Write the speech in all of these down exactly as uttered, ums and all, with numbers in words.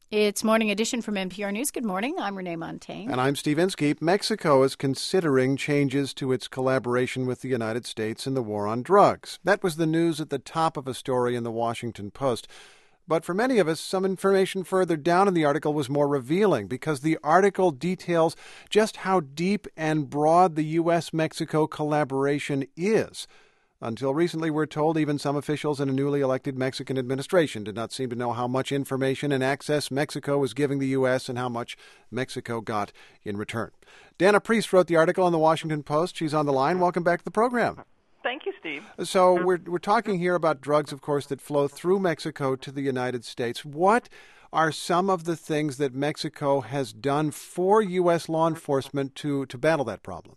It's Morning Edition from N P R News. Good morning. I'm Renee Montaigne. And I'm Steve Inskeep. Mexico is considering changes to its collaboration with the United States in the war on drugs. That was the news at the top of a story in the Washington Post. But for many of us, some information further down in the article was more revealing because the article details just how deep and broad the U S Mexico collaboration is. Until recently, we're told even some officials in a newly elected Mexican administration did not seem to know how much information and access Mexico was giving the U S and how much Mexico got in return. Dana Priest wrote the article in the Washington Post. She's on the line. Welcome back to the program. Thank you, Steve. So we're we're talking here about drugs, of course, that flow through Mexico to the United States. What are some of the things that Mexico has done for U S law enforcement to, to battle that problem?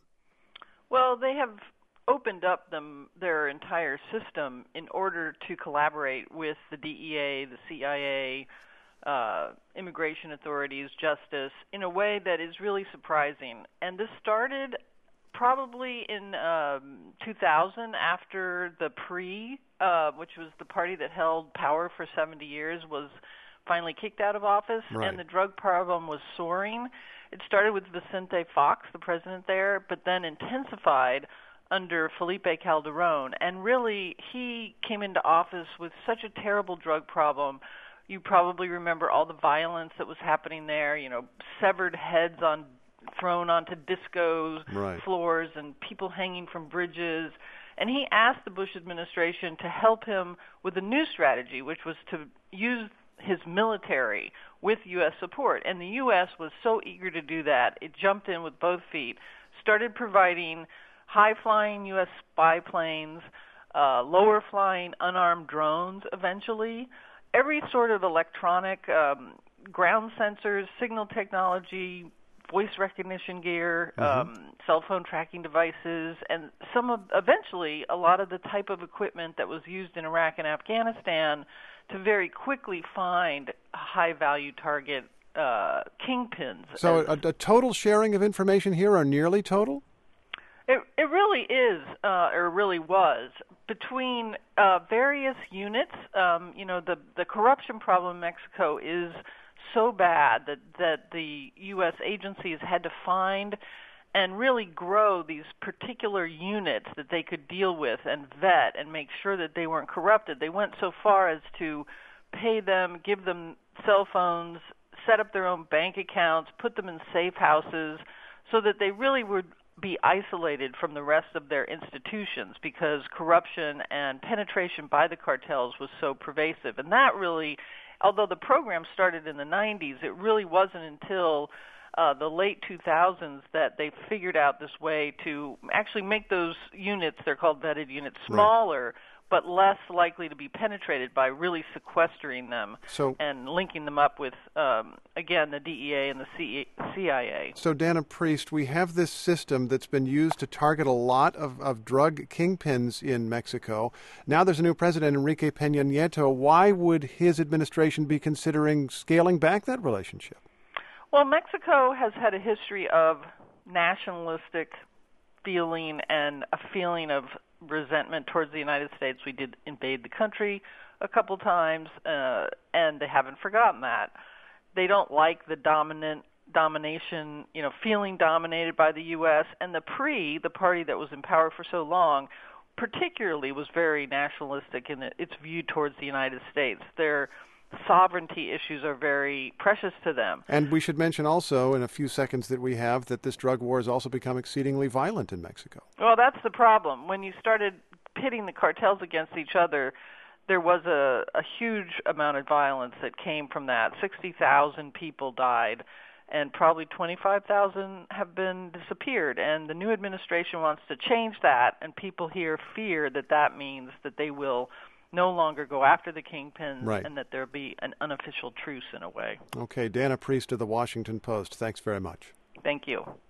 Well, they have opened up them their entire system in order to collaborate with the D E A, the C I A, uh, immigration authorities, justice, in a way that is really surprising. And this started probably in um, two thousand, after the P R I, uh, which was the party that held power for seventy years, was finally kicked out of office, right. And the drug problem was soaring. It started with Vicente Fox, the president there, but then intensified under Felipe Calderon, and really he came into office with such a terrible drug problem. You probably remember all the violence that was happening there, you know, severed heads on thrown onto disco right. floors and people hanging from bridges. And he asked the Bush administration to help him with a new strategy, which was to use his military with U S support. And the U S was so eager to do that, it jumped in with both feet, started providing high-flying U S spy planes, uh, lower-flying unarmed drones eventually, every sort of electronic, um, ground sensors, signal technology, voice recognition gear, mm-hmm. um, cell phone tracking devices, and some of, eventually a lot of the type of equipment that was used in Iraq and Afghanistan to very quickly find high-value target uh, kingpins. So a, a total sharing of information here, or nearly total? It it really is, uh, or really was, between uh, various units. Um, you know, the the corruption problem in Mexico is so bad that, that the U S agencies had to find and really grow these particular units that they could deal with and vet and make sure that they weren't corrupted. They went so far as to pay them, give them cell phones, set up their own bank accounts, put them in safe houses, so that they really would be isolated from the rest of their institutions, because corruption and penetration by the cartels was so pervasive. And that really, although the program started in the nineties, it really wasn't until uh, the late two thousands that they figured out this way to actually make those units, they're called vetted units, smaller, right. but less likely to be penetrated by really sequestering them so, and linking them up with, um, again, the D E A and the C I A. So, Dana Priest, we have this system that's been used to target a lot of, of drug kingpins in Mexico. Now there's a new president, Enrique Peña Nieto. Why would his administration be considering scaling back that relationship? Well, Mexico has had a history of nationalistic feeling and a feeling of resentment towards the United States. We did invade the country a couple times, uh, and they haven't forgotten that. They don't like the dominant domination, you know, feeling dominated by the U S, and the P R I, the party that was in power for so long, particularly was very nationalistic in its view towards the United States. Their sovereignty issues are very precious to them. And we should mention also, in a few seconds that we have, that this drug war has also become exceedingly violent in Mexico. Well, that's the problem. When you started pitting the cartels against each other, there was a, a huge amount of violence that came from that. sixty thousand people died, and probably twenty-five thousand have been disappeared. And the new administration wants to change that, and people here fear that that means that they will no longer go after the kingpins, right. and that there'll be an unofficial truce in a way. Okay, Dana Priest of the Washington Post, thanks very much. Thank you.